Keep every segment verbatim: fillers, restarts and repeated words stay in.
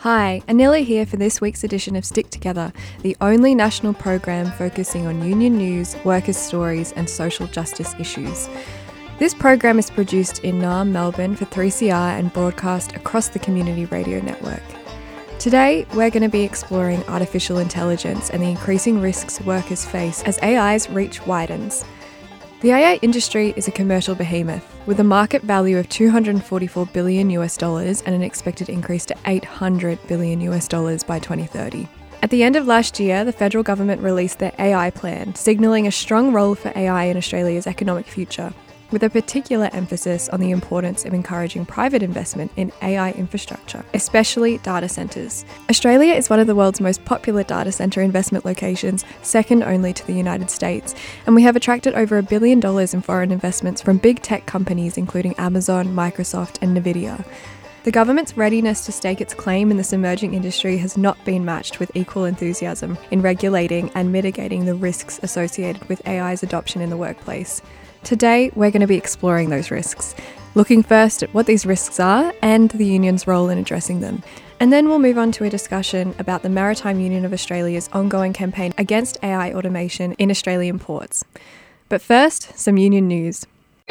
Hi, Anila here for this week's edition of Stick Together, the only national program focusing on union news, workers' stories and social justice issues. This program is produced in Naarm, Melbourne for three C R and broadcast across the community radio network. Today, we're going to be exploring artificial intelligence and the increasing risks workers face as A I's reach widens. The A I industry is a commercial behemoth, with a market value of two hundred forty-four billion US dollars and an expected increase to eight hundred billion US dollars by twenty thirty. At the end of last year, the federal government released their A I plan, signalling a strong role for A I in Australia's economic future, with a particular emphasis on the importance of encouraging private investment in A I infrastructure, especially data centres. Australia is one of the world's most popular data centre investment locations, second only to the United States, and we have attracted over a billion dollars in foreign investments from big tech companies including Amazon, Microsoft and Nvidia. The government's readiness to stake its claim in this emerging industry has not been matched with equal enthusiasm in regulating and mitigating the risks associated with A I's adoption in the workplace. Today, we're going to be exploring those risks, looking first at what these risks are and the union's role in addressing them. And then we'll move on to a discussion about the Maritime Union of Australia's ongoing campaign against A I automation in Australian ports. But first, some union news.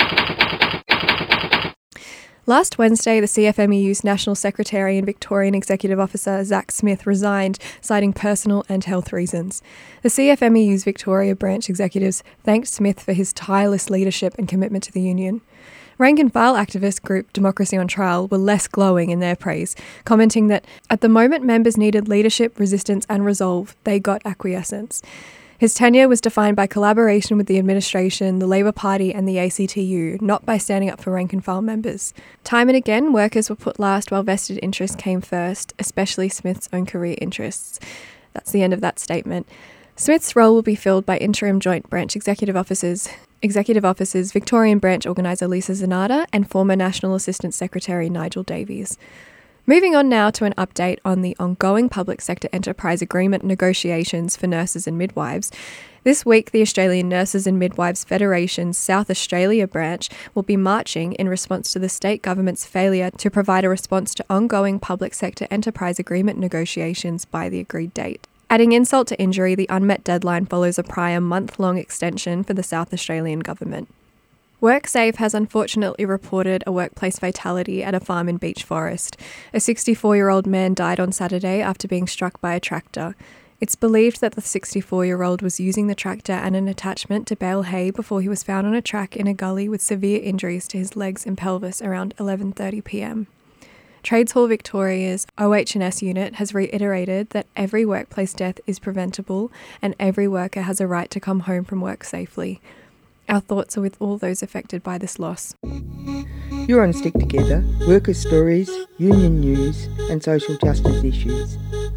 Last Wednesday, the C F M E U's National Secretary and Victorian Executive Officer Zack Smith resigned, citing personal and health reasons. The C F M E U's Victoria branch executives thanked Smith for his tireless leadership and commitment to the union. Rank-and-file activist group Democracy on Trial were less glowing in their praise, commenting that, at the moment members needed leadership, resistance and resolve, they got acquiescence. His tenure was defined by collaboration with the administration, the Labor Party and the A C T U, not by standing up for rank-and-file members. Time and again, workers were put last while vested interests came first, especially Smith's own career interests. That's the end of that statement. Smith's role will be filled by interim joint branch executive officers, executive officers Victorian branch organiser Lisa Zanata and former National Assistant Secretary Nigel Davies. Moving on now to an update on the ongoing public sector enterprise agreement negotiations for nurses and midwives. This week, the Australian Nurses and Midwives Federation's South Australia branch will be marching in response to the state government's failure to provide a response to ongoing public sector enterprise agreement negotiations by the agreed date. Adding insult to injury, the unmet deadline follows a prior month-long extension for the South Australian government. WorkSafe has unfortunately reported a workplace fatality at a farm in Beach Forest. A sixty-four-year-old man died on Saturday after being struck by a tractor. It's believed that the sixty-four-year-old was using the tractor and an attachment to bale hay before he was found on a track in a gully with severe injuries to his legs and pelvis around eleven thirty p m. Tradeshall Victoria's O H and S unit has reiterated that every workplace death is preventable and every worker has a right to come home from work safely. Our thoughts are with all those affected by this loss. You're on Stick Together, workers' stories, union news and social justice issues.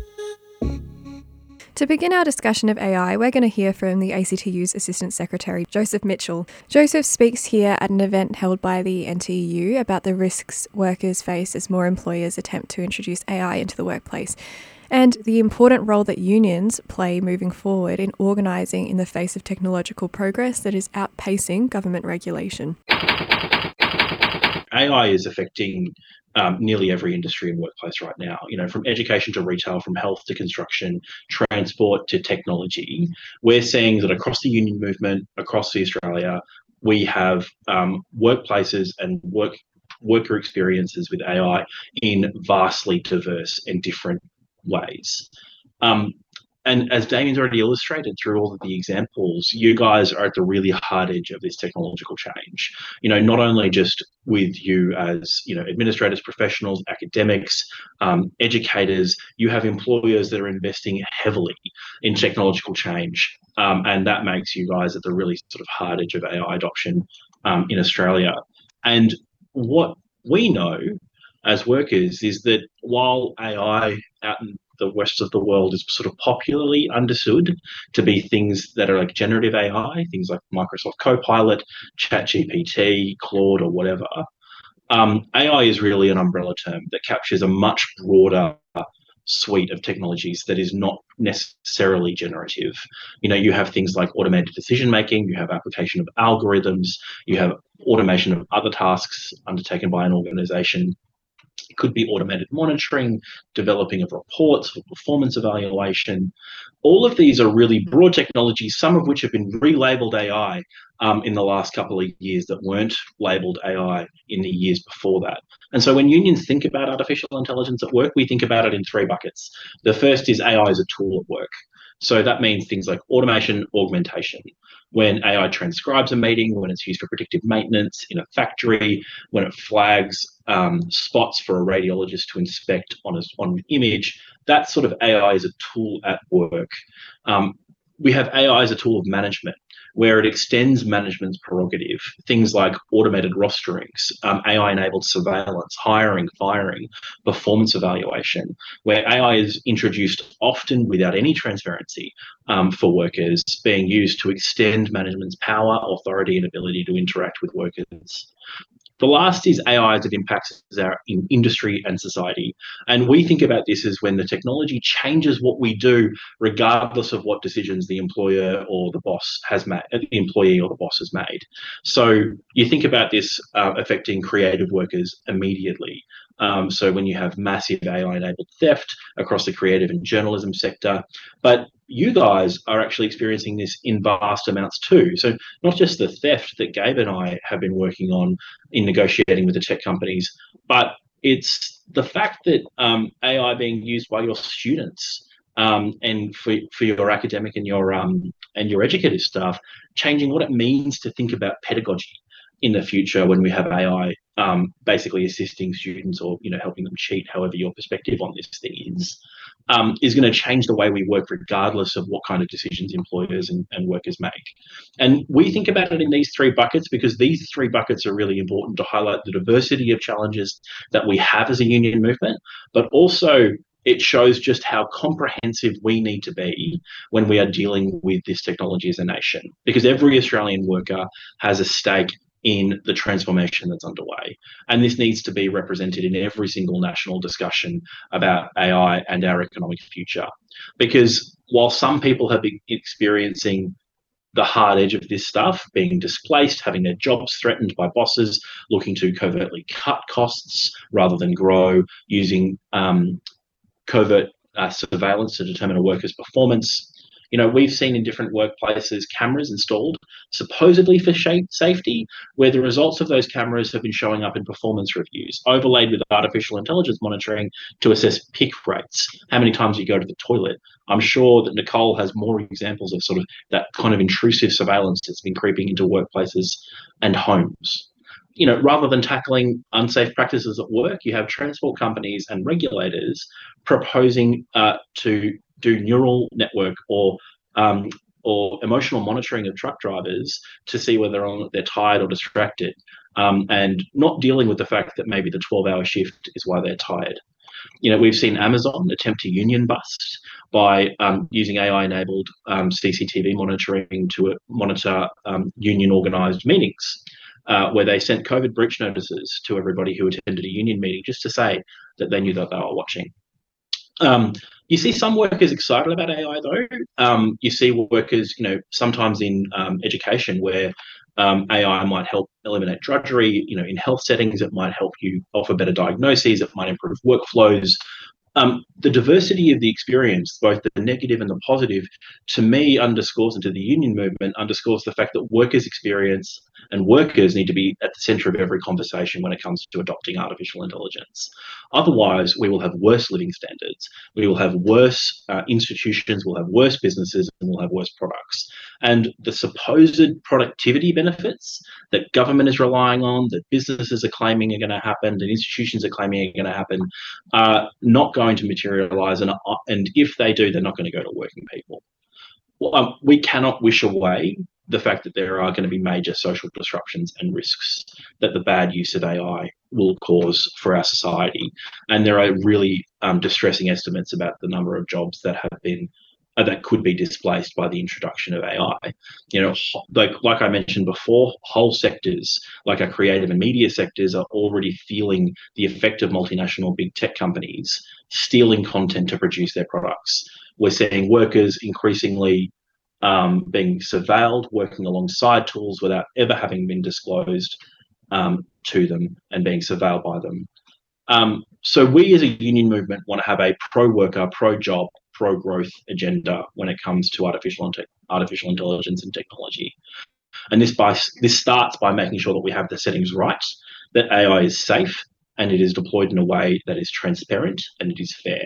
To begin our discussion of A I, we're going to hear from the A C T U's Assistant Secretary, Joseph Mitchell. Joseph speaks here at an event held by the N T E U about the risks workers face as more employers attempt to introduce A I into the workplace, and the important role that unions play moving forward in organising in the face of technological progress that is outpacing government regulation. A I is affecting um, nearly every industry and workplace right now, you know, from education to retail, from health to construction, transport to technology. We're seeing that across the union movement, across Australia, we have um, workplaces and work worker experiences with A I in vastly diverse and different ways. Um, and as Damien's already illustrated through all of the examples, you guys are at the really hard edge of this technological change. You know, not only just with you as, you know, administrators, professionals, academics, um, educators, you have employers that are investing heavily in technological change. Um, and that makes you guys at the really sort of hard edge of A I adoption um, in Australia. And what we know as workers is that while A I out in the rest of the world is sort of popularly understood to be things that are like generative A I, things like Microsoft Copilot, ChatGPT, Claude or whatever, um, A I is really an umbrella term that captures a much broader suite of technologies that is not necessarily generative. You know, you have things like automated decision making, you have application of algorithms, you have automation of other tasks undertaken by an organization. It could be automated monitoring, developing of reports for performance evaluation. All of these are really broad technologies, some of which have been relabeled A I um, in the last couple of years that weren't labeled A I in the years before that. And so when unions think about artificial intelligence at work, we think about it in three buckets. The first is A I as a tool at work. So that means things like automation, augmentation. When A I transcribes a meeting, when it's used for predictive maintenance in a factory, when it flags um, spots for a radiologist to inspect on, a, on an image, that sort of A I is a tool at work. Um, we have A I as a tool of management, where it extends management's prerogative. Things like automated rosterings, um, A I-enabled surveillance, hiring, firing, performance evaluation, where A I is introduced often without any transparency um, for workers, being used to extend management's power, authority, and ability to interact with workers. The last is A I as it impacts our in industry and society. And we think about this as when the technology changes what we do, regardless of what decisions the employer or the boss has made, the employee or the boss has made. So you think about this uh, affecting creative workers immediately. Um, so when you have massive A I-enabled theft across the creative and journalism sector, but you guys are actually experiencing this in vast amounts too. So not just the theft that Gabe and I have been working on in negotiating with the tech companies, but it's the fact that um, A I being used by your students um, and for, for your academic and your um, and your educative staff, changing what it means to think about pedagogy in the future when we have A I um, basically assisting students or you know helping them cheat, however your perspective on this thing is, um, is going to change the way we work regardless of what kind of decisions employers and, and workers make. And we think about it in these three buckets because these three buckets are really important to highlight the diversity of challenges that we have as a union movement, but also it shows just how comprehensive we need to be when we are dealing with this technology as a nation, because every Australian worker has a stake in the transformation that's underway. And this needs to be represented in every single national discussion about A I and our economic future. Because while some people have been experiencing the hard edge of this stuff, being displaced, having their jobs threatened by bosses, looking to covertly cut costs rather than grow, using um, covert uh, surveillance to determine a worker's performance. You know, we've seen in different workplaces cameras installed supposedly for safety, where the results of those cameras have been showing up in performance reviews, overlaid with artificial intelligence monitoring to assess pick rates, how many times you go to the toilet. I'm sure that Nicole has more examples of sort of that kind of intrusive surveillance that's been creeping into workplaces and homes. You know, rather than tackling unsafe practices at work, you have transport companies and regulators proposing uh, to do neural network or um, or emotional monitoring of truck drivers to see whether they're tired or distracted, um, and not dealing with the fact that maybe the twelve-hour shift is why they're tired. You know, we've seen Amazon attempt to union bust by um, using A I-enabled um, C C T V monitoring to uh, monitor um, union-organised meetings, uh, where they sent COVID breach notices to everybody who attended a union meeting just to say that they knew that they were watching. Um, you see some workers excited about A I though. Um, you see workers, you know, sometimes in um, education where um, A I might help eliminate drudgery. You know, in health settings, it might help you offer better diagnoses. It might improve workflows. Um, the diversity of the experience, both the negative and the positive, to me underscores, and to the union movement, underscores the fact that workers' experience and workers need to be at the centre of every conversation when it comes to adopting artificial intelligence. Otherwise, we will have worse living standards, we will have worse uh, institutions, we'll have worse businesses, and we'll have worse products. And the supposed productivity benefits that government is relying on, that businesses are claiming are going to happen, that institutions are claiming are going to happen, are not going to materialise, and, and if they do, they're not going to go to working people. Well, um, we cannot wish away the fact that there are going to be major social disruptions and risks that the bad use of A I will cause for our society. And there are really um, distressing estimates about the number of jobs that have been uh, that could be displaced by the introduction of A I. You know, like like I mentioned before, whole sectors like our creative and media sectors are already feeling the effect of multinational big tech companies stealing content to produce their products. We're seeing workers increasingly um, being surveilled, working alongside tools without ever having been disclosed um, to them and being surveilled by them. Um, so we as a union movement want to have a pro-worker, pro-job, pro-growth agenda when it comes to artificial, artificial intelligence and technology. And this, by, this starts by making sure that we have the settings right, that A I is safe, and it is deployed in a way that is transparent and it is fair.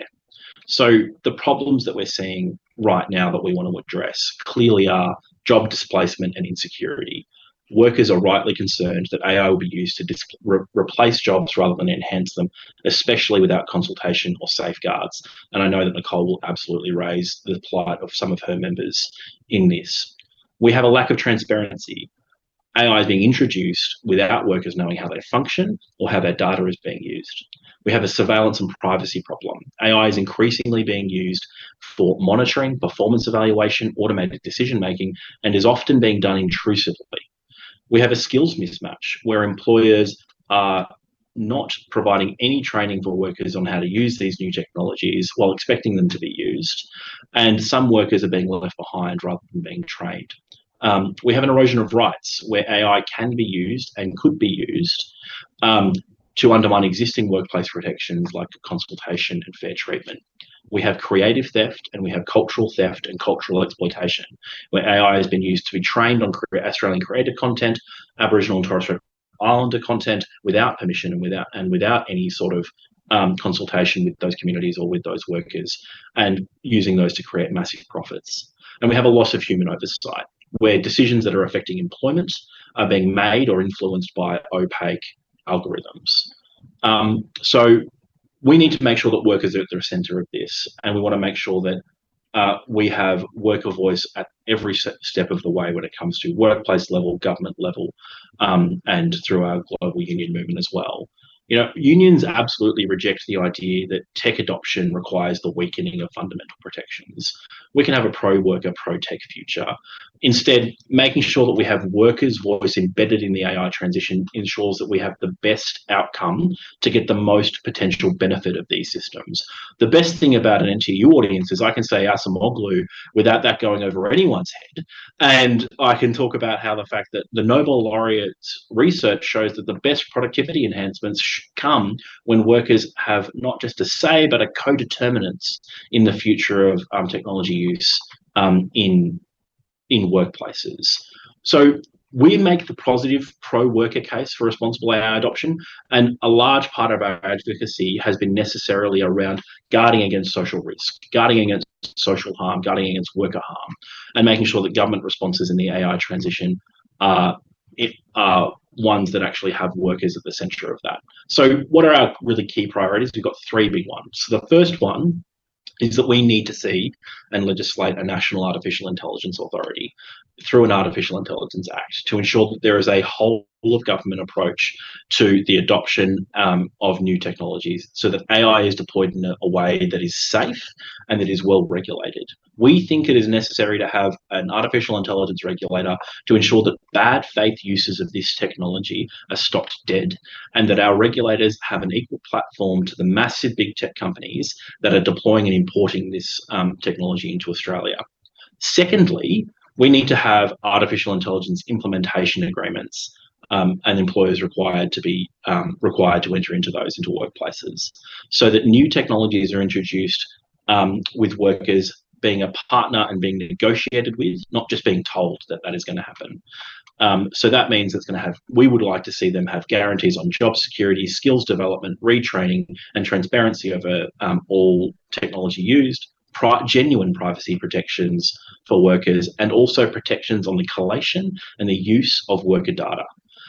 So the problems that we're seeing right now that we want to address clearly are job displacement and insecurity. Workers are rightly concerned that A I will be used to dis- re- replace jobs rather than enhance them, especially without consultation or safeguards. And I know that Nicole will absolutely raise the plight of some of her members in this. We have a lack of transparency. A I is being introduced without workers knowing how they function or how their data is being used. We have a surveillance and privacy problem. A I is increasingly being used for monitoring, performance evaluation, automated decision-making, and is often being done intrusively. We have a skills mismatch where employers are not providing any training for workers on how to use these new technologies while expecting them to be used. And some workers are being left behind rather than being trained. Um, we have an erosion of rights where A I can be used and could be used um, to undermine existing workplace protections like consultation and fair treatment. We have creative theft and we have cultural theft and cultural exploitation, where A I has been used to be trained on Australian created content, Aboriginal and Torres Strait Islander content without permission and without and without any sort of um, consultation with those communities or with those workers, and using those to create massive profits. And we have a loss of human oversight, where decisions that are affecting employment are being made or influenced by opaque algorithms. Um, so we need to make sure that workers are at the centre of this, and we want to make sure that uh, we have worker voice at every step of the way when it comes to workplace level, government level, um, and through our global union movement as well. You know, unions absolutely reject the idea that tech adoption requires the weakening of fundamental protections. We can have a pro-worker, pro-tech future. Instead, making sure that we have workers' voice embedded in the A I transition ensures that we have the best outcome to get the most potential benefit of these systems. The best thing about an N T U audience is I can say Acemoglu without that going over anyone's head. And I can talk about how the fact that the Nobel laureates research shows that the best productivity enhancements come when workers have not just a say, but a co-determinants in the future of um, technology use um, in in workplaces. So we make the positive pro-worker case for responsible A I adoption, and a large part of our advocacy has been necessarily around guarding against social risk, guarding against social harm, guarding against worker harm, and making sure that government responses in the A I transition are, it, are ones that actually have workers at the centre of that. So what are our really key priorities? We've got three big ones. So the first one is that we need to see and legislate a national artificial intelligence authority through an Artificial Intelligence Act to ensure that there is a whole of government approach to the adoption um, of new technologies so that A I is deployed in a, a way that is safe and that is well regulated. We think it is necessary to have an artificial intelligence regulator to ensure that bad faith uses of this technology are stopped dead, and that our regulators have an equal platform to the massive big tech companies that are deploying and importing this um, technology into Australia. Secondly, we need to have artificial intelligence implementation agreements um, and employers required to be um, required to enter into those into workplaces, so that new technologies are introduced um, with workers being a partner and being negotiated with, not just being told that that is going to happen. Um, so that means it's going to have, we would like to see them have guarantees on job security, skills development, retraining, and transparency over um, all technology used, pri- genuine privacy protections for workers, and also protections on the collation and the use of worker data.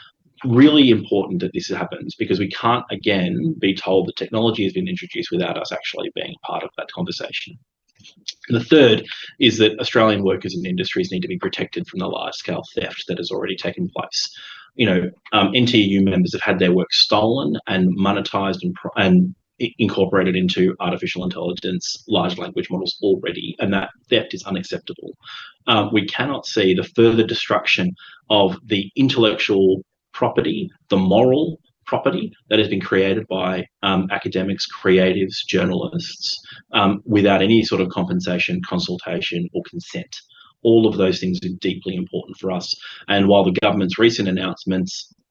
Really important that this happens, because we can't, again, be told that technology has been introduced without us actually being part of that conversation. And the third is that Australian workers and industries need to be protected from the large-scale theft that has already taken place. You know, um, N T U members have had their work stolen and monetised and, and incorporated into artificial intelligence, large language models already, and that theft is unacceptable. Um, we cannot see the further destruction of the intellectual property, the moral property that has been created by um, academics, creatives, journalists, um, without any sort of compensation, consultation, or consent. All of those things are deeply important for us. And while the government's recent announcements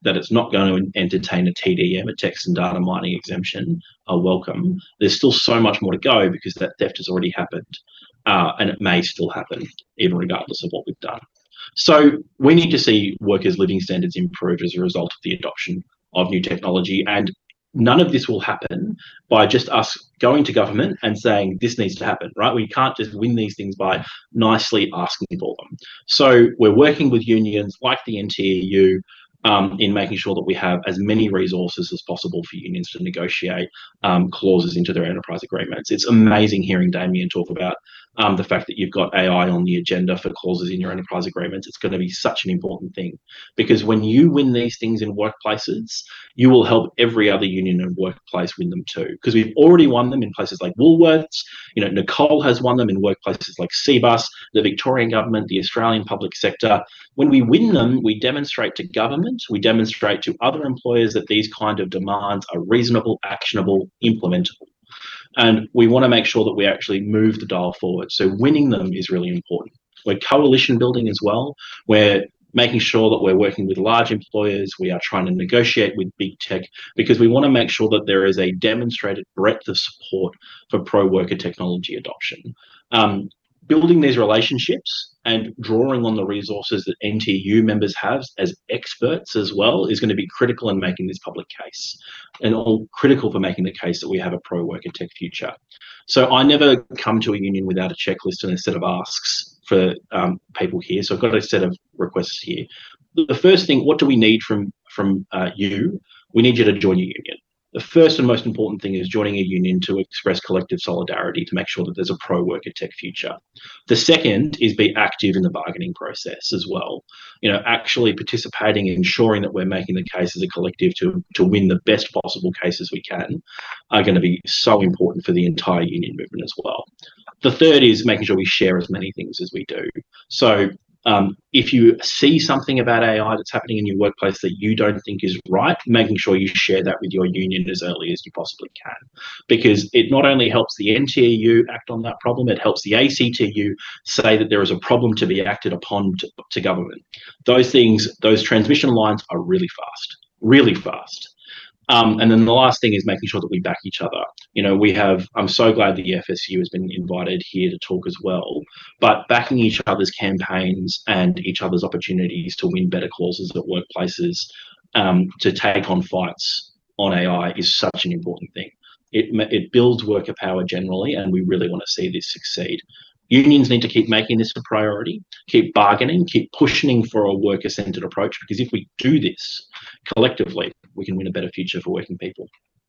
that it's not going to entertain a T D M, a text and data mining exemption, are welcome. There's still so much more to go because that theft has already happened, uh, and it may still happen, even regardless of what we've done. So we need to see workers' living standards improve as a result of the adoption of new technology, and none of this will happen by just us going to government and saying this needs to happen, right? We can't just win these things by nicely asking for them. So we're working with unions like the N T E U um, in making sure that we have as many resources as possible for unions to negotiate um, clauses into their enterprise agreements. It's amazing hearing Damien talk about um, the fact that you've got A I on the agenda for clauses in your enterprise agreements. It's going to be such an important thing, because when you win these things in workplaces, you will help every other union and workplace win them too, because we've already won them in places like Woolworths. You know, Nicole has won them in workplaces like Cbus, the Victorian government, the Australian public sector. When we win them, we demonstrate to government, we demonstrate to other employers that these kind of demands are reasonable, actionable, implementable. And we want to make sure that we actually move the dial forward. So winning them is really important. We're coalition building as well. We're making sure that we're working with large employers. We are trying to negotiate with big tech, because we want to make sure that there is a demonstrated breadth of support for pro-worker technology adoption. Um, building these relationships and drawing on the resources that N T U members have as experts as well is going to be critical in making this public case, and all critical for making the case that we have a pro-worker tech future. So I never come to a union without a checklist and a set of asks for um, people here. So I've got a set of requests here. The first thing, what do we need from, from uh, you? We need you to join your union. The first and most important thing is joining a union to express collective solidarity to make sure that there's a pro-worker tech future. The second is be active in the bargaining process as well. You know, actually participating and ensuring that we're making the case as a collective to, to win the best possible cases we can are going to be so important for the entire union movement as well. The third is making sure we share as many things as we do. So Um, if you see something about A I that's happening in your workplace that you don't think is right, making sure you share that with your union as early as you possibly can, because it not only helps the N T E U act on that problem, it helps the A C T U say that there is a problem to be acted upon to, to government. Those things, those transmission lines are really fast, really fast. Um, and then the last thing is making sure that we back each other. You know, we have, I'm so glad the F S U has been invited here to talk as well, but backing each other's campaigns and each other's opportunities to win better clauses at workplaces, um, to take on fights on A I is such an important thing. It, it builds worker power generally, and we really want to see this succeed. Unions need to keep making this a priority, keep bargaining, keep pushing for a worker-centred approach, because if we do this collectively, we can win a better future for working people.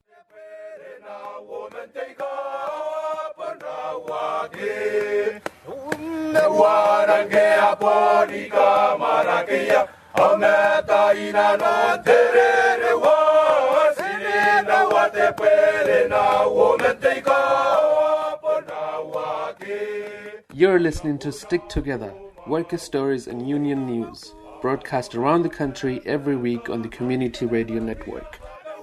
You're listening to Stick Together, worker stories and union news, broadcast around the country every week on the Community Radio Network.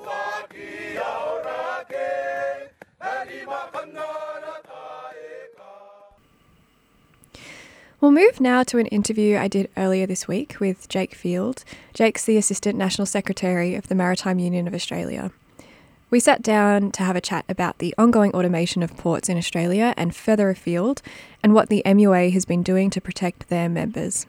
We'll move now to an interview I did earlier this week with Jake Field. Jake's the Assistant National Secretary of the Maritime Union of Australia. We sat down to have a chat about the ongoing automation of ports in Australia and further afield, and what the M U A has been doing to protect their members.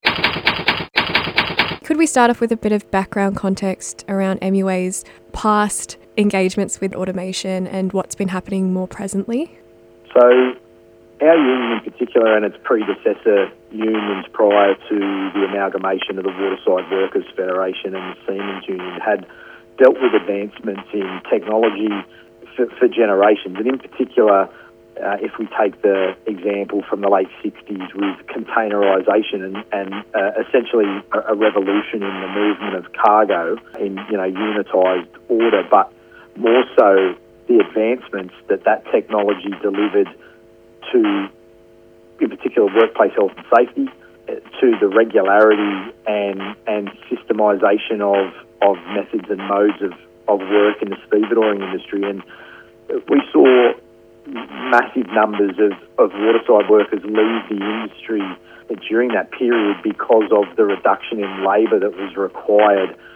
Could we start off with a bit of background context around M U A's past engagements with automation and what's been happening more presently? So our union in particular, and its predecessor unions prior to the amalgamation of the Waterside Workers Federation and the Seamen's Union, had dealt with advancements in technology for, for generations. And in particular, uh, if we take the example from the late sixties with containerisation and, and uh, essentially a, a revolution in the movement of cargo in, you know, unitised order, but more so the advancements that that technology delivered to, in particular, workplace health and safety, to the regularity and and systemisation of, of methods and modes of, of work in the stevedoring industry. And we saw massive numbers of, of waterside workers leave the industry during that period because of the reduction in labour that was required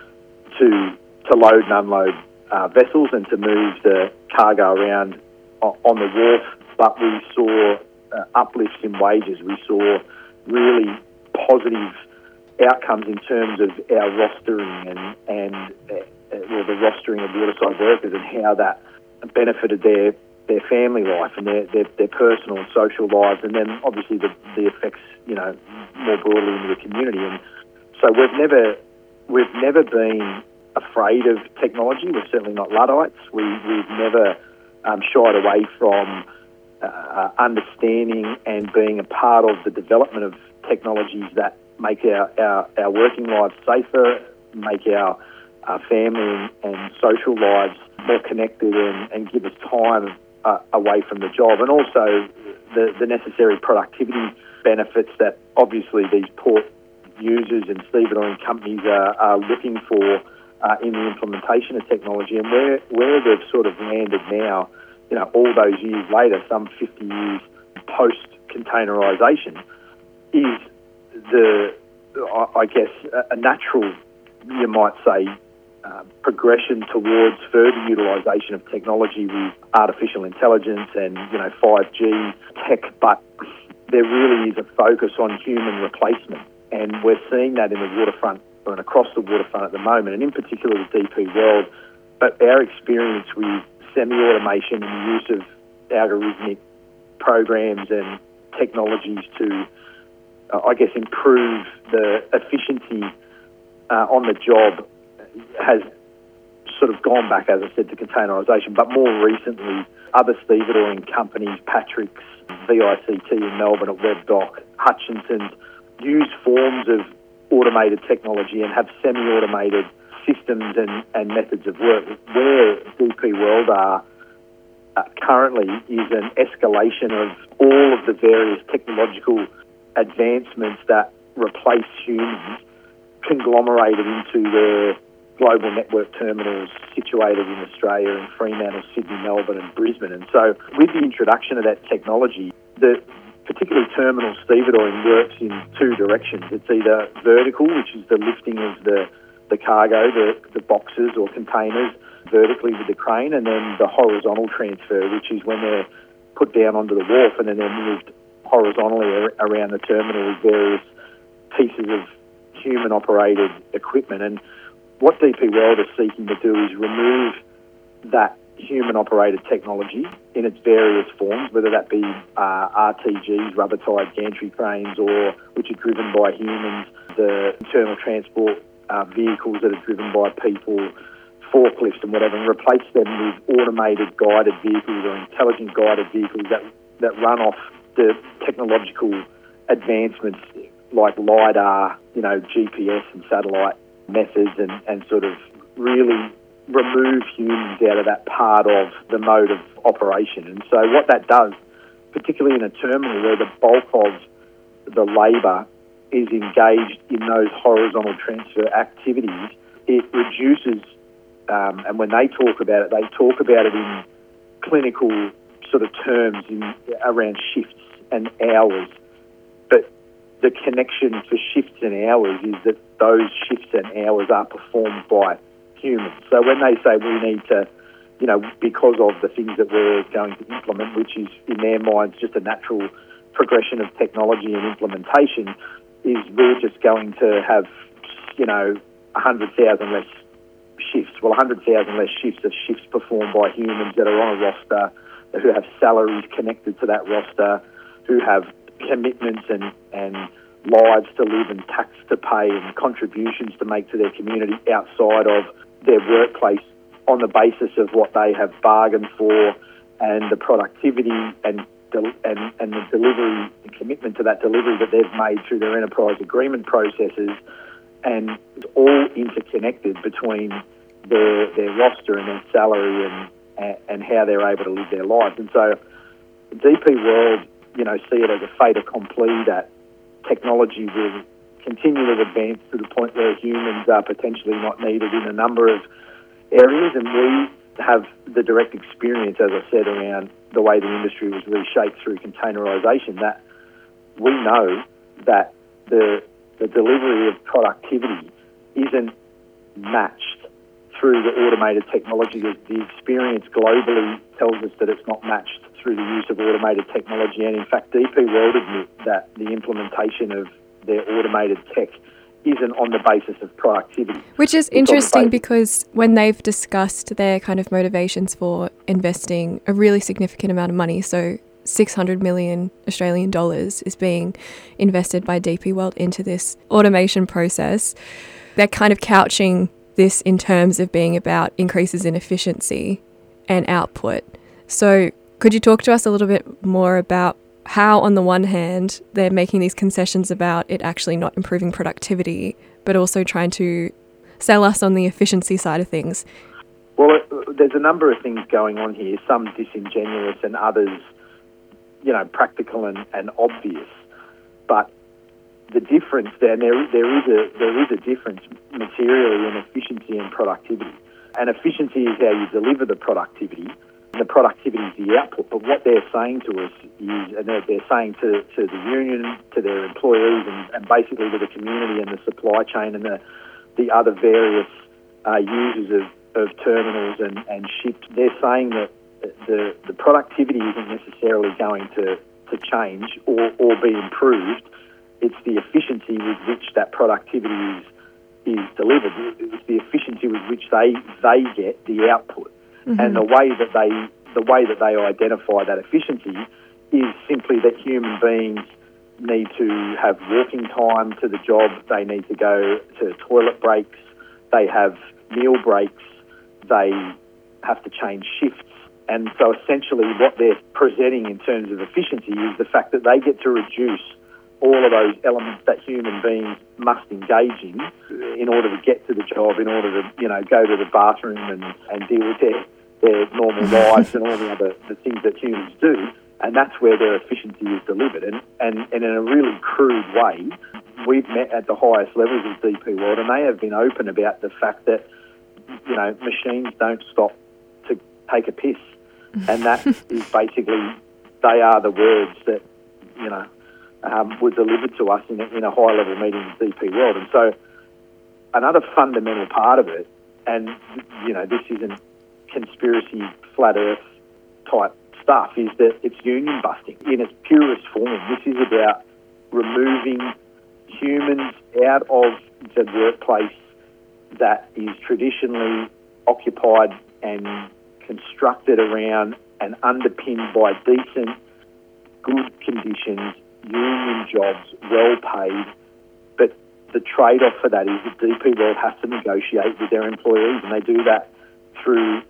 to to load and unload uh, vessels and to move the cargo around o- on the wharf. But we saw uh, uplifts in wages. We saw really positive outcomes in terms of our rostering and and uh, well, the rostering of waterside workers and how that benefited their their family life and their, their, their personal and social lives, and then obviously the, the effects, you know, more broadly into the community. And so we've never we've never been afraid of technology. We're certainly not Luddites. We, we've never um, shied away from uh, understanding and being a part of the development of technologies that make our, our, our working lives safer, make our, our family and, and social lives more connected, and, and give us time uh, away from the job, and also the, the necessary productivity benefits that obviously these port users and stevedoring companies are, are looking for uh, in the implementation of technology. And where, where they've sort of landed now, you know, all those years later, some fifty years post-containerisation, is the, I guess, a natural, you might say, uh, progression towards further utilisation of technology with artificial intelligence and, you know, five G tech. But there really is a focus on human replacement, and we're seeing that in the waterfront and across the waterfront at the moment, and in particular with D P World. But our experience with semi-automation and the use of algorithmic programs and technologies to Uh, I guess, improve the efficiency uh, on the job has sort of gone back, as I said, to containerisation. But more recently, other stevedoring companies, Patrick's, V I C T in Melbourne at WebDoc, Hutchinson's, use forms of automated technology and have semi-automated systems and, and methods of work. Where D P World are uh, currently is an escalation of all of the various technological advancements that replace humans, conglomerated into their global network terminals situated in Australia, in Fremantle, Sydney, Melbourne and Brisbane. And so with the introduction of that technology, the particularly terminal stevedoring works in two directions. It's either vertical, which is the lifting of the, the cargo, the, the boxes or containers vertically with the crane, and then the horizontal transfer, which is when they're put down onto the wharf and then they're moved horizontally around the terminal with various pieces of human-operated equipment. And what D P World is seeking to do is remove that human-operated technology in its various forms, whether that be uh, R T Gs, rubber-tired gantry cranes, or which are driven by humans, the internal transport uh, vehicles that are driven by people, forklifts and whatever, and replace them with automated guided vehicles or intelligent guided vehicles that, that run off the technological advancements like LiDAR, you know, G P S and satellite methods, and, and sort of really remove humans out of that part of the mode of operation. And so what that does, particularly in a terminal where the bulk of the labour is engaged in those horizontal transfer activities, it reduces, um, and when they talk about it, they talk about it in clinical sort of terms in around shifts and hours. But the connection for shifts and hours is that those shifts and hours are performed by humans. So when they say we need to, you know, because of the things that we're going to implement, which is in their minds just a natural progression of technology and implementation, is we're just going to have, you know, one hundred thousand less shifts. Well, one hundred thousand less shifts of shifts performed by humans that are on a roster, who have salaries connected to that roster, who have commitments and, and lives to live and tax to pay and contributions to make to their community outside of their workplace on the basis of what they have bargained for and the productivity and and, and the delivery and commitment to that delivery that they've made through their enterprise agreement processes. And it's all interconnected between their their roster and their salary and and how they're able to live their lives. And so D P World, you know, see it as a fait accompli that technology will continue to advance to the point where humans are potentially not needed in a number of areas. And we have the direct experience, as I said, around the way the industry was reshaped through containerisation, that we know that the the delivery of productivity isn't matched through the automated technology. The, the experience globally tells us that it's not matched through the use of automated technology, and in fact D P World admit that the implementation of their automated tech isn't on the basis of productivity. Which is It's interesting on the basis- because when they've discussed their kind of motivations for investing a really significant amount of money, so six hundred million Australian dollars is being invested by D P World into this automation process, they're kind of couching this in terms of being about increases in efficiency and output. So could you talk to us a little bit more about how, on the one hand, they're making these concessions about it actually not improving productivity, but also trying to sell us on the efficiency side of things? Well, it, there's a number of things going on here, some disingenuous and others, you know, practical and, and obvious. But the difference there, and there, there is a there is a difference materially in efficiency and productivity. And efficiency is how you deliver the productivity. The productivity is the output. But what they're saying to us is, and they're, they're saying to, to the union, to their employees, and, and basically to the community and the supply chain and the the other various uh, users of, of terminals and, and ships, they're saying that the the productivity isn't necessarily going to, to change or, or be improved. It's the efficiency with which that productivity is is delivered. It's the efficiency with which they they get the output. Mm-hmm. And the way that they the way that they identify that efficiency is simply that human beings need to have walking time to the job, they need to go to toilet breaks, they have meal breaks, they have to change shifts. And so essentially what they're presenting in terms of efficiency is the fact that they get to reduce all of those elements that human beings must engage in in order to get to the job, in order to, you know, go to the bathroom and, and deal with their, their normal lives and all the other the things that humans do. And that's where their efficiency is delivered. And, and, and in a really crude way, we've met at the highest levels of D P World, and they have been open about the fact that, you know, machines don't stop to take a piss. And that is basically, they are the words that, you know, Um, were delivered to us in a, in a high-level meeting with D P World. And so another fundamental part of it, and, you know, this isn't conspiracy, flat earth type stuff, is that it's union busting in its purest form. This is about removing humans out of the workplace that is traditionally occupied and constructed around and underpinned by decent, good conditions, union jobs, well paid, but the trade-off for that is that D P World has to negotiate with their employees, and they do that through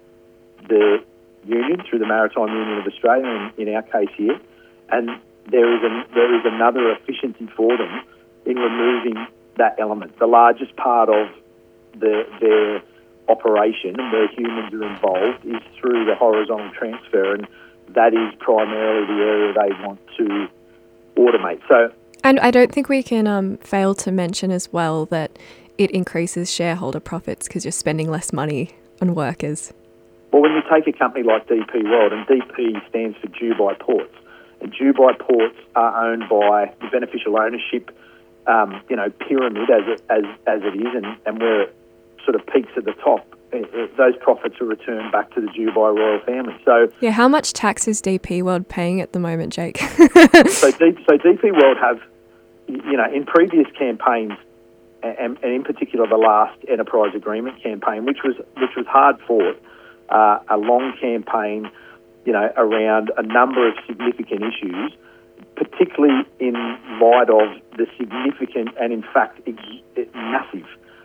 the union, through the Maritime Union of Australia, in, in our case here, and there is a, there is another efficiency for them in removing that element. The largest part of the, their operation and where humans are involved is through the horizontal transfer, and that is primarily the area they want to automate. So, and I don't think we can um, fail to mention as well that it increases shareholder profits because you're spending less money on workers. Well, when you take a company like D P World, and D P stands for Dubai Ports, and Dubai Ports are owned by the beneficial ownership, um, you know, pyramid as it, as as it is, and, and where it sort of peaks at the top. It, it, those profits are returned back to the Dubai royal family. So yeah, how much tax is D P World paying at the moment, Jake? so, D, so D P World have, you know, in previous campaigns, and, and in particular the last enterprise agreement campaign, which was which was hard fought, uh, a long campaign, you know, around a number of significant issues, particularly in light of the significant and in fact ex- massive,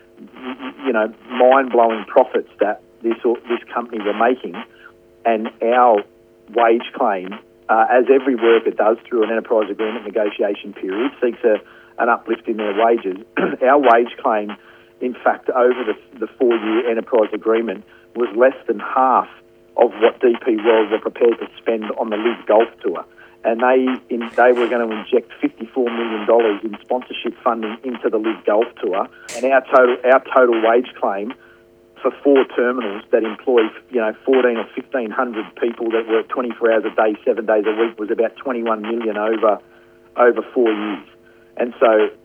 you know, mind-blowing profits that this this company were making, and our wage claim, uh, as every worker does through an enterprise agreement negotiation period, seeks a, an uplift in their wages. Our wage claim, in fact, over the, the four-year enterprise agreement was less than half of what D P World were prepared to spend on the Live Golf Tour. And they in, they were going to inject fifty-four million dollars in sponsorship funding into the Live Golf Tour. And our total our total wage claim for four terminals that employ, you know, fourteen or fifteen hundred people that work twenty-four hours a day, seven days a week was about twenty-one million over over four years. And so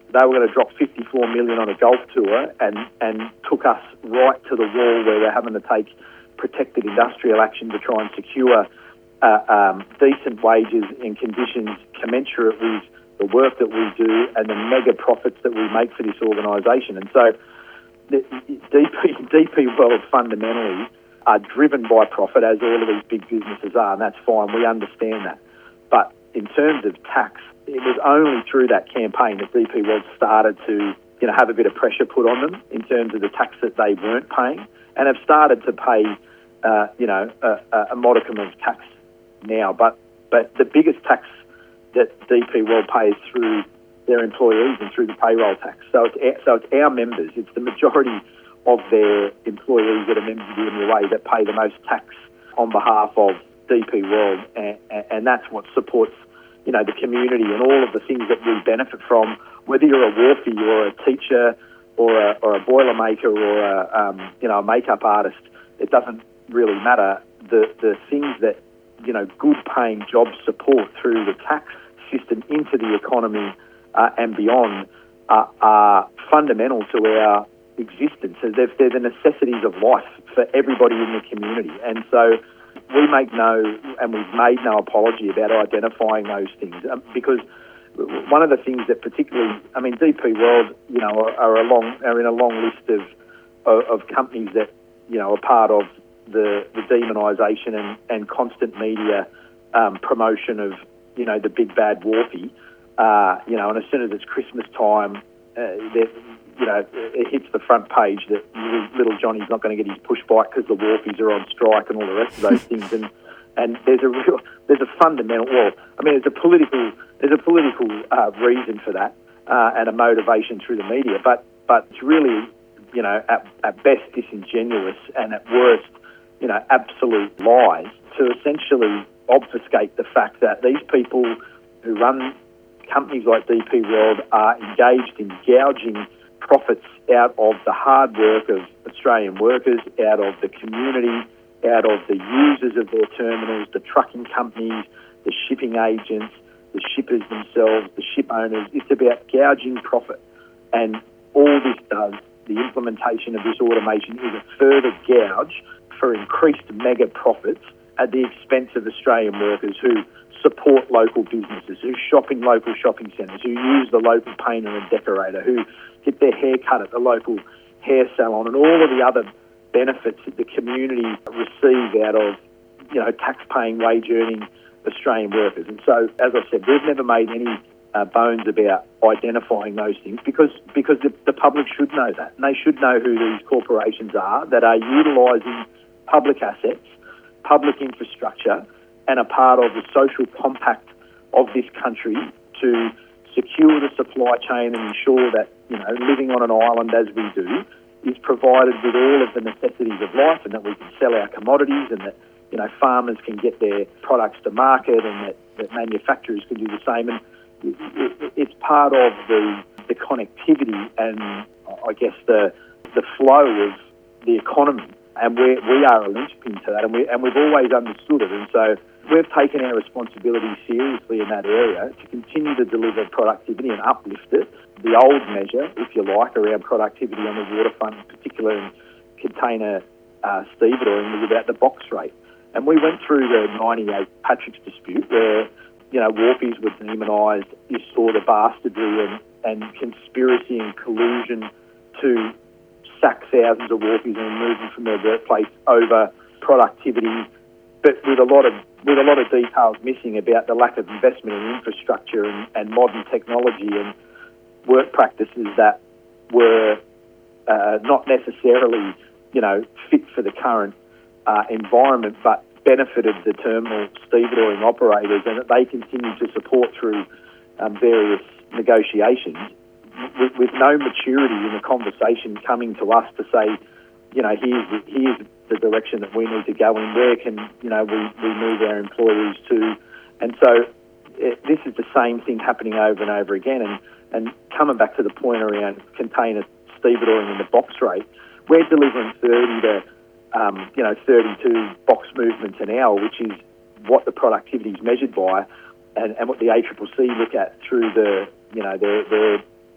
they were going to drop fifty-four million on a golf tour and, and took us right to the wall where they're having to take protected industrial action to try and secure uh, um, decent wages and conditions commensurate with the work that we do and the mega profits that we make for this organisation. And so the D P, D P World fundamentally are driven by profit, as all of these big businesses are, and that's fine. We understand that. But in terms of tax, it was only through that campaign that D P World started to, you know, have a bit of pressure put on them in terms of the tax that they weren't paying, and have started to pay, uh, you know, a, a modicum of tax now. But but the biggest tax that D P World pays through their employees and through the payroll tax. So it's so it's our members. It's the majority of their employees that are members of the M U A that pay the most tax on behalf of D P World, and, and that's what supports, you know, the community and all of the things that we benefit from. Whether you're a wharfie or a teacher or a, or a boilermaker or a um, you know a makeup artist, it doesn't really matter. The the things that, you know, good paying jobs support through the tax system into the economy uh, and beyond uh, are fundamental to our existence. So they're, they're the necessities of life for everybody in the community. And so we make no, and we've made no apology about identifying those things, um, because one of the things that particularly, I mean, D P World, you know, are, are, a long, are in a long list of, of, of companies that, you know, are part of the, the demonisation and, and constant media um, promotion of, you know, the big bad wharfie. Uh, you know, and as soon as it's Christmas time, uh, you know, it hits the front page that little Johnny's not going to get his push bike because the wharfies are on strike and all the rest of those things. And and there's a real, there's a fundamental, well, I mean, there's a political, there's a political uh, reason for that uh, and a motivation through the media. But but it's really, you know, at, at best disingenuous and at worst, you know, absolute lies to essentially obfuscate the fact that these people who run companies like D P World are engaged in gouging profits out of the hard work of Australian workers, out of the community, out of the users of their terminals, the trucking companies, the shipping agents, the shippers themselves, the ship owners. It's about gouging profit. And all this does, the implementation of this automation, is a further gouge for increased mega profits at the expense of Australian workers who support local businesses, who shop in local shopping centres, who use the local painter and decorator, who get their hair cut at the local hair salon, and all of the other benefits that the community receive out of, you know, tax-paying, wage-earning Australian workers. And so, as I said, we've never made any uh, bones about identifying those things because because the, the public should know that, and they should know who these corporations are that are utilising public assets, public infrastructure, and a part of the social compact of this country to secure the supply chain and ensure that, you know, living on an island as we do is provided with all of the necessities of life, and that we can sell our commodities, and that, you know, farmers can get their products to market, and that, that manufacturers can do the same. And it, it, it's part of the, the connectivity and, I guess, the the flow of the economy. And we we are a linchpin to that, and, we, and we've always understood it. And so we've taken our responsibility seriously in that area to continue to deliver productivity and uplift it. The old measure, if you like, around productivity on the waterfront, in particular in container uh, stevedoring, was about the box rate. And we went through the ninety-eight Patrick's dispute where, you know, wharfies were demonised. You saw the bastardry and, and conspiracy and collusion to sack thousands of wharfies and remove them from their workplace over productivity, but with a lot of with a lot of details missing about the lack of investment in infrastructure and, and modern technology and work practices that were uh, not necessarily, you know, fit for the current uh, environment, but benefited the terminal stevedoring operators, and that they continue to support through um, various negotiations. With, with no maturity in the conversation coming to us to say, you know, here's the, here's the direction that we need to go in, where can, you know, we, we move our employees to. And so it, this is the same thing happening over and over again. And, and coming back to the point around container stevedoring and the box rate, we're delivering thirty to, um, you know, thirty-two box movements an hour, which is what the productivity is measured by, and, and what the A C C C look at through the, you know, their, their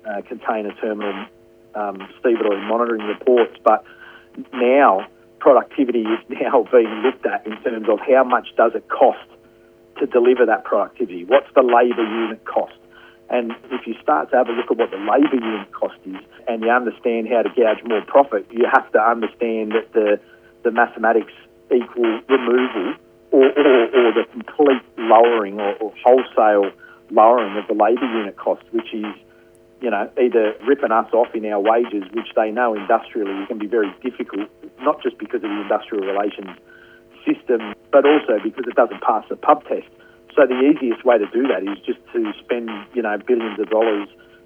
uh, container terminal um, stevedore monitoring reports. But now productivity is now being looked at in terms of how much does it cost to deliver that productivity? What's the labour unit cost? And if you start to have a look at what the labour unit cost is and you understand how to gouge more profit, you have to understand that the, the mathematics equal removal or, or, or the complete lowering or, or wholesale lowering of the labour unit cost, which is, you know, either ripping us off in our wages, which they know industrially can be very difficult, not just because of the industrial relations system, but also because it doesn't pass the pub test. So the easiest way to do that is just to spend, you know, billions of dollars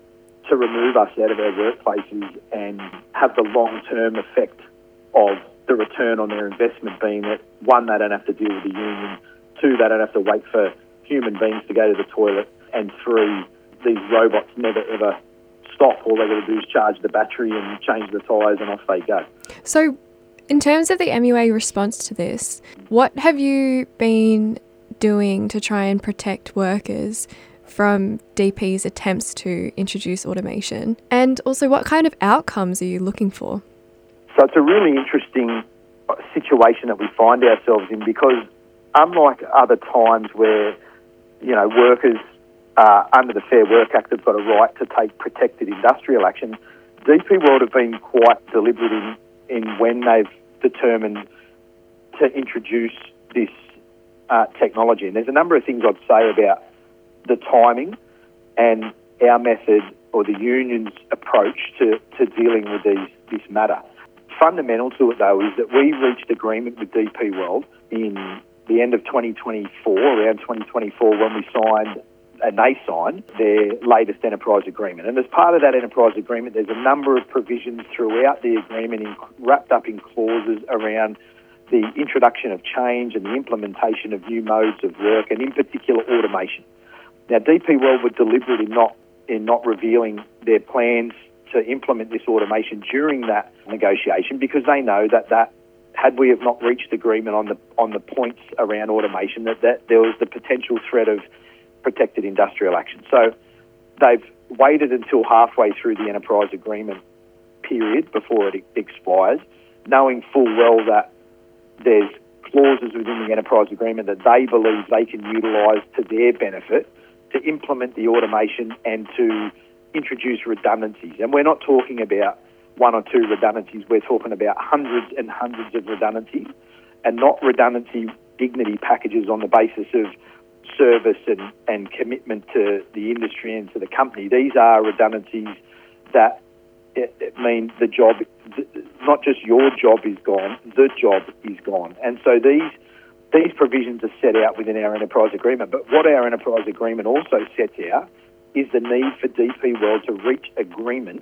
to remove us out of our workplaces and have the long-term effect of the return on their investment being that, one, they don't have to deal with the union, two, they don't have to wait for human beings to go to the toilet, and three, these robots never ever stop. All they've got to do is charge the battery and change the tyres and off they go. So in terms of the M U A response to this, what have you been doing to try and protect workers from D P's attempts to introduce automation? And also, what kind of outcomes are you looking for? So it's a really interesting situation that we find ourselves in, because unlike other times where, you know, workers uh, under the Fair Work Act have got a right to take protected industrial action, D P World have been quite deliberate in, in when they've determined to introduce this uh, technology. And there's a number of things I'd say about the timing and our method, or the union's approach to, to dealing with these, this matter. Fundamental to it, though, is that we reached agreement with D P World in the end of twenty twenty-four, around twenty twenty-four, when we signed, and they signed, their latest enterprise agreement. And as part of that enterprise agreement, there's a number of provisions throughout the agreement in, wrapped up in clauses around the introduction of change and the implementation of new modes of work, and in particular automation. Now, D P World were deliberate in not, in not revealing their plans to implement this automation during that negotiation, because they know that, that had we have not reached agreement on the on the points around automation, that, that there was the potential threat of protected industrial action. So they've waited until halfway through the enterprise agreement period before it expires, knowing full well that there's clauses within the enterprise agreement that they believe they can utilise to their benefit to implement the automation and to introduce redundancies. And we're not talking about one or two redundancies, we're talking about hundreds and hundreds of redundancies, and not redundancy dignity packages on the basis of service and, and commitment to the industry and to the company. These are redundancies that it, it mean the job, not just your job is gone, the job is gone. And so these these provisions are set out within our enterprise agreement. But what our enterprise agreement also sets out is the need for D P World to reach agreement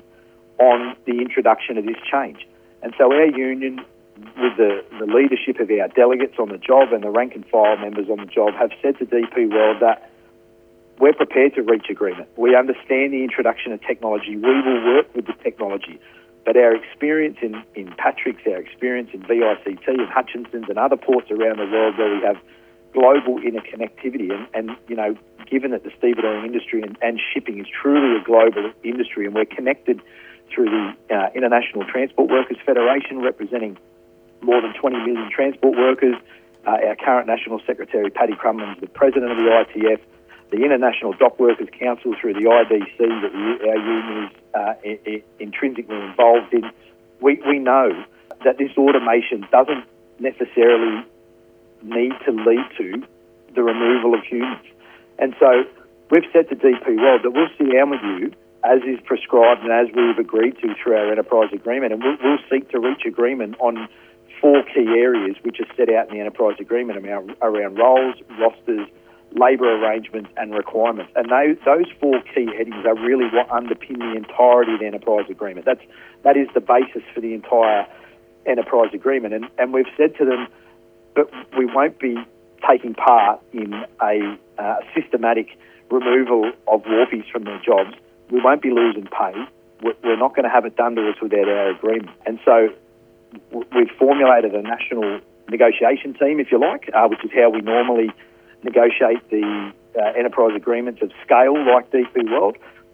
on the introduction of this change. And so our union, with the, the leadership of our delegates on the job and the rank and file members on the job, have said to D P World that we're prepared to reach agreement. We understand the introduction of technology. We will work with the technology. But our experience in, in Patrick's, our experience in V I C T and Hutchinson's and other ports around the world where we have global interconnectivity, and, and you know, given that the stevedoring industry and, and shipping is truly a global industry, and we're connected through the uh, International Transport Workers Federation, representing more than twenty million transport workers. Uh, our current National Secretary, Paddy Crumlin, is the president of the I T F, the International Dock Workers Council through the I D C that the, our union is uh, I- I intrinsically involved in. We, we know that this automation doesn't necessarily need to lead to the removal of humans. And so we've said to D P World that we'll sit down with you, as is prescribed and as we've agreed to through our enterprise agreement, and we'll, we'll seek to reach agreement on four key areas which are set out in the enterprise agreement around, around roles, rosters, labour arrangements and requirements. And those, those four key headings are really what underpin the entirety of the enterprise agreement. That's, that is the basis for the entire enterprise agreement. And, and we've said to them, but we won't be taking part in a uh, systematic removal of wharfies from their jobs. We won't be losing pay. We're not going to have it done to us without our agreement. And so we've formulated a national negotiation team, if you like, uh, which is how we normally negotiate the uh, enterprise agreements of scale like D P World.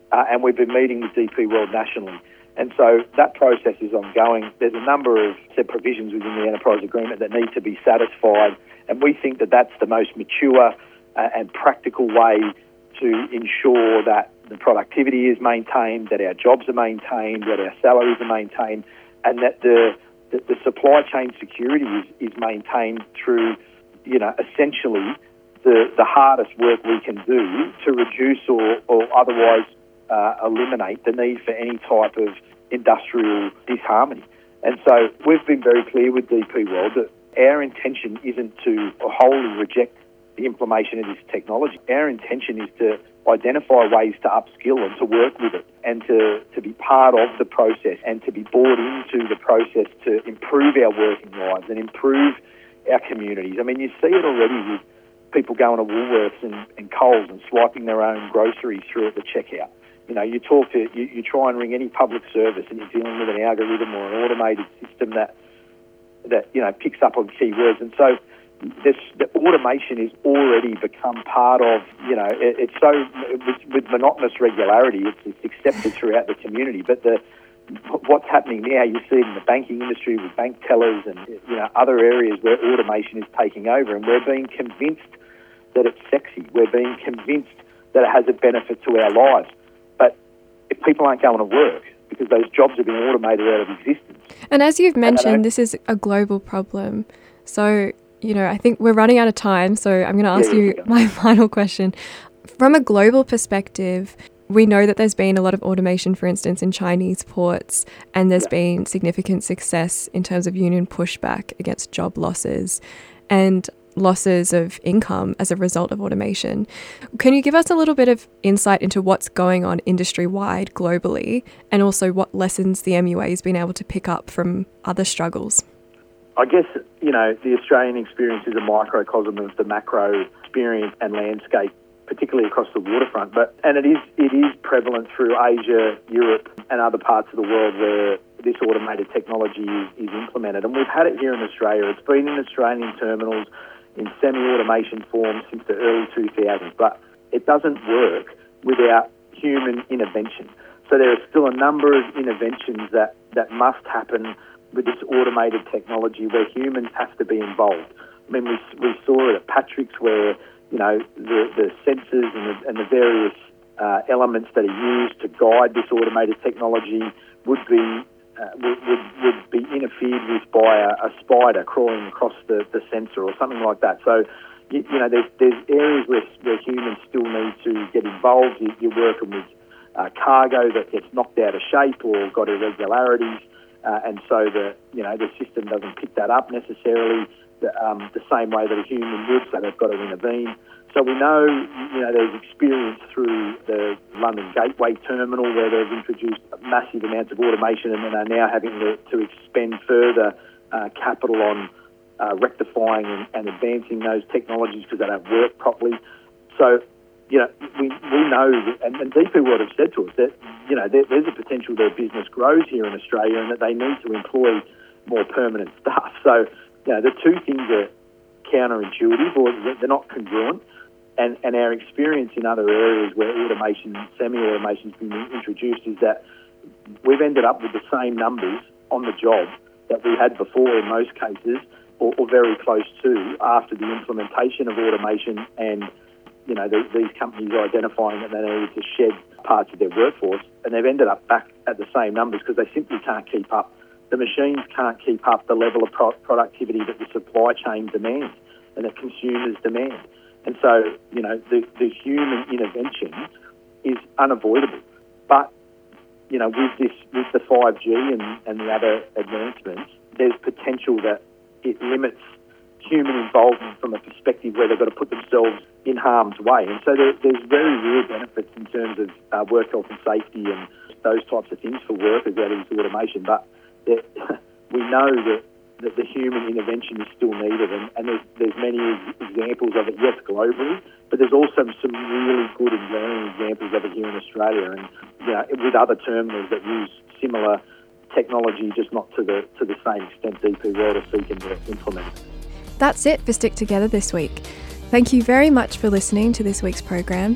uh, and we've been meeting with D P World nationally. And so that process is ongoing. There's a number of set provisions within the enterprise agreement that need to be satisfied, and we think that that's the most mature uh, and practical way to ensure that the productivity is maintained, that our jobs are maintained, that our salaries are maintained, and that the the, the supply chain security is, is maintained through, you know, essentially the the hardest work we can do to reduce or, or otherwise uh, eliminate the need for any type of industrial disharmony. And so we've been very clear with D P World that our intention isn't to wholly reject the implementation of this technology. Our intention is to identify ways to upskill and to work with it and to, to be part of the process and to be bought into the process to improve our working lives and improve our communities. I mean, you see it already with people going to Woolworths and, and Coles and swiping their own groceries through at the checkout. You know, you talk to, you, you try and ring any public service and you're dealing with an algorithm or an automated system that, that you know, picks up on keywords. And so this, the automation is already become part of, you know, it, it's so, with, with monotonous regularity, it's, it's accepted throughout the community. But the what's happening now, you see it in the banking industry with bank tellers and, you know, other areas where automation is taking over, and we're being convinced that it's sexy. We're being convinced that it has a benefit to our lives. But if people aren't going to work because those jobs have been automated out of existence. And as you've mentioned, this is a global problem. So, you know, I think we're running out of time, so I'm going to ask yeah, you yeah. my final question. From a global perspective, we know that there's been a lot of automation, for instance, in Chinese ports, and there's yeah. been significant success in terms of union pushback against job losses and losses of income as a result of automation. Can you give us a little bit of insight into what's going on industry-wide globally, and also what lessons the M U A has been able to pick up from other struggles? I guess, you know, the Australian experience is a microcosm of the macro experience and landscape, particularly across the waterfront. But and it is it is prevalent through Asia, Europe, and other parts of the world where this automated technology is, is implemented. And we've had it here in Australia. It's been in Australian terminals in semi-automation form since the early two thousands, but it doesn't work without human intervention. So there are still a number of interventions that, that must happen with this automated technology where humans have to be involved. I mean, we, we saw it at Patrick's where, you know, the, the sensors and the, and the various uh, elements that are used to guide this automated technology would be uh, would, would, would be interfered with by a, a spider crawling across the, the sensor or something like that. So, you, you know, there's, there's areas where, where humans still need to get involved. You, you're working with uh, cargo that gets knocked out of shape or got irregularities. Uh, and so the you know the system doesn't pick that up necessarily the, um, the same way that a human would, so they've got to intervene. So we know you know there's experience through the London Gateway terminal where they've introduced massive amounts of automation and then are now having to, to expend further uh, capital on uh, rectifying and, and advancing those technologies because they don't work properly. So you know, we we know, and, and D P World have said to us that, you know, there, there's a potential their business grows here in Australia and that they need to employ more permanent staff. So, you know, the two things are counterintuitive or they're not congruent. And, and our experience in other areas where automation, semi-automation has been introduced is that we've ended up with the same numbers on the job that we had before in most cases, or, or very close to, after the implementation of automation and you know, the, these companies are identifying that they needed to shed parts of their workforce, and they've ended up back at the same numbers because they simply can't keep up. The machines can't keep up the level of pro- productivity that the supply chain demands and that consumers demand. And so, you know, the, the human intervention is unavoidable. But, you know, with this, with the five G and, and the other advancements, there's potential that it limits human involvement from a perspective where they've got to put themselves in harm's way. And so there, there's very real benefits in terms of uh, work health and safety and those types of things for workers out of this automation. But there, we know that, that the human intervention is still needed, and, and there's, there's many examples of it, yes, globally, but there's also some really good and glaring examples of it here in Australia and you know, with other terminals that use similar technology, just not to the to the same extent D P World are seeking to implement. That's it for Stick Together this week. Thank you very much for listening to this week's program.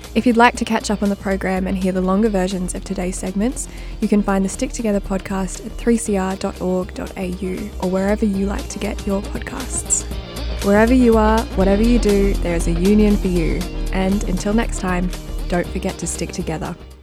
If you'd like to catch up on the program and hear the longer versions of today's segments, you can find the Stick Together podcast at three c r dot org dot a u or wherever you like to get your podcasts. Wherever you are, whatever you do, there is a union for you. And until next time, don't forget to stick together.